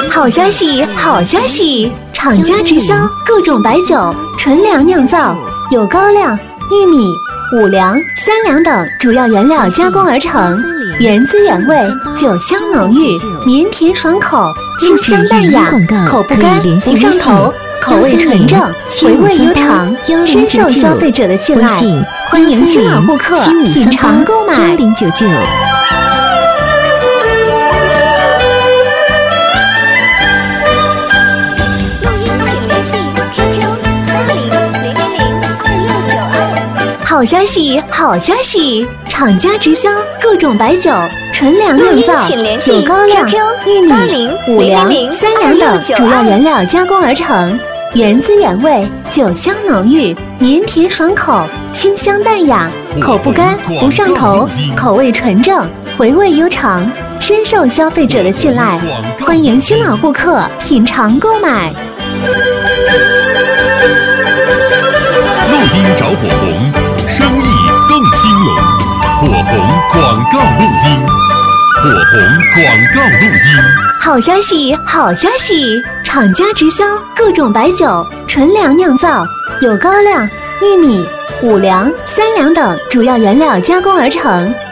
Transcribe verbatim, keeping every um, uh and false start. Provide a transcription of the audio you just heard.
好消息，好消息！厂家直销各种白酒，纯粮酿造，有高粱、玉米、五粮、三粮等主要原料加工而成，原汁原味，酒香浓郁，绵甜爽口，清香淡雅，口不干不上头，口味纯正，回味悠长，深受消费者的信赖。欢迎新老顾客品尝购买。 幺零九九。 好消息，好消息！厂家直销各种白酒，纯粮酿造，有高粱、玉米、五粮、三粮等主要原料加工而成，原汁原味，酒香浓郁，绵甜爽口，清香淡雅，口不干不上头，口味纯正，回味悠长，深受消费者的信赖。欢迎新老顾客品尝购买。 录音找火红，生意更兴隆。火红广告录音，火红广告录音。 好消息，好消息！厂家直销各种白酒，纯粮酿造，有高粱、玉米、五粮、三粮等主要原料加工而成，